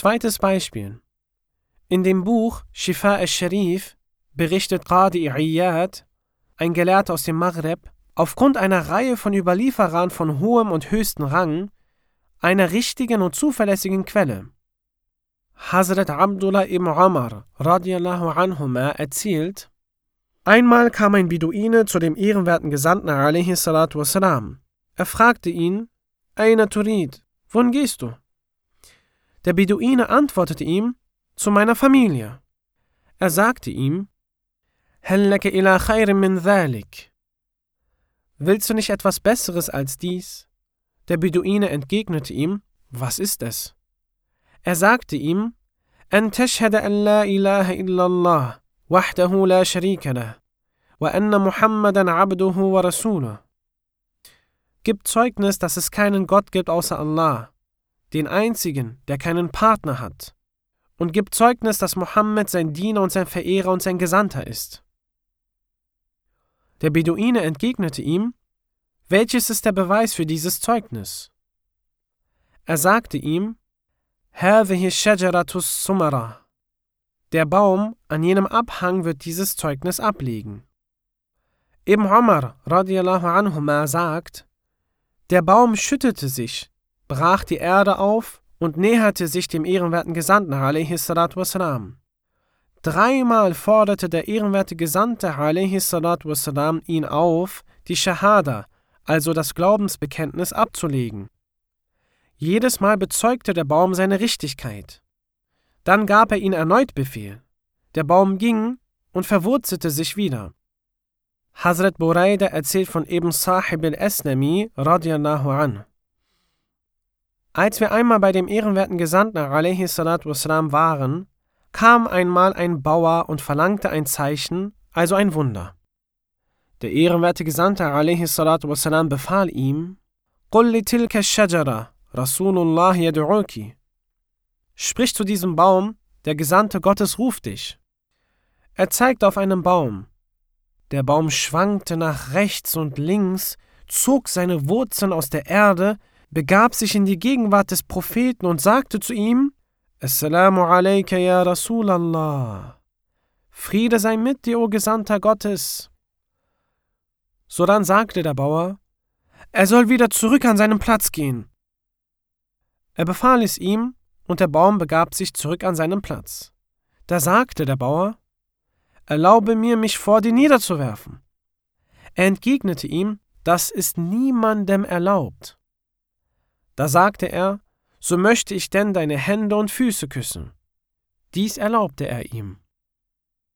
Zweites Beispiel. In dem Buch Shifa al-Sharif berichtet Qadi Iyad, ein Gelehrter aus dem Maghreb, aufgrund einer Reihe von Überlieferern von hohem und höchstem Rang, einer richtigen und zuverlässigen Quelle. Hazrat Abdullah ibn Umar radiyallahu anhuma erzählt, einmal kam ein Beduine zu dem ehrenwerten Gesandten alaihi salatu wassalam. Er fragte ihn, Aina turid, wohin gehst du? Der Beduine antwortete ihm, zu meiner Familie. Er sagte ihm, Hal laka ila khairin min dhalik. Willst du nicht etwas Besseres als dies? Der Beduine entgegnete ihm, was ist es? Er sagte ihm, An tashhada an la ilaha illallah, wahdahu la sharika lah, wa anna Muhammadan abduhu wa rasuluh. Gib Zeugnis, dass es keinen Gott gibt außer Allah, den einzigen, der keinen Partner hat. Und gib Zeugnis, dass Mohammed sein Diener und sein Verehrer und sein Gesandter ist. Der Beduine entgegnete ihm, welches ist der Beweis für dieses Zeugnis? Er sagte ihm, هذه الشجرة السمرة. Der Baum an jenem Abhang wird dieses Zeugnis ablegen. Ibn Umar radiyallahu anhuma sagt, der Baum schüttete sich, brach die Erde auf und näherte sich dem ehrenwerten Gesandten alaihi salatu wassalam. 3-mal forderte der ehrenwerte Gesandte alaihi salatu wassalam ihn auf, die Shahada, also das Glaubensbekenntnis, abzulegen. Jedes Mal bezeugte der Baum seine Richtigkeit. Dann gab er ihm erneut Befehl. Der Baum ging und verwurzelte sich wieder. Hazrat Buraida erzählt von Ibn Sahib al-Aslami radiyallahu anhu. Als wir einmal bei dem ehrenwerten Gesandten alaihi salatu wassalam waren, kam einmal ein Bauer und verlangte ein Zeichen, also ein Wunder. Der ehrenwerte Gesandte alaihi salatu wassalam befahl ihm, Qul li tilka ash-shajara, Rasulullah yad'uki. Sprich zu diesem Baum, der Gesandte Gottes ruft dich. Er zeigte auf einen Baum. Der Baum schwankte nach rechts und links, zog seine Wurzeln aus der Erde, begab sich in die Gegenwart des Propheten und sagte zu ihm, Assalamu alayka ya Rasulallah. Friede sei mit dir, o Gesandter Gottes. Sodann sagte der Bauer, er soll wieder zurück an seinen Platz gehen. Er befahl es ihm, und der Baum begab sich zurück an seinen Platz. Da sagte der Bauer, erlaube mir, mich vor dir niederzuwerfen. Er entgegnete ihm, das ist niemandem erlaubt. Da sagte er, so möchte ich denn deine Hände und Füße küssen. Dies erlaubte er ihm.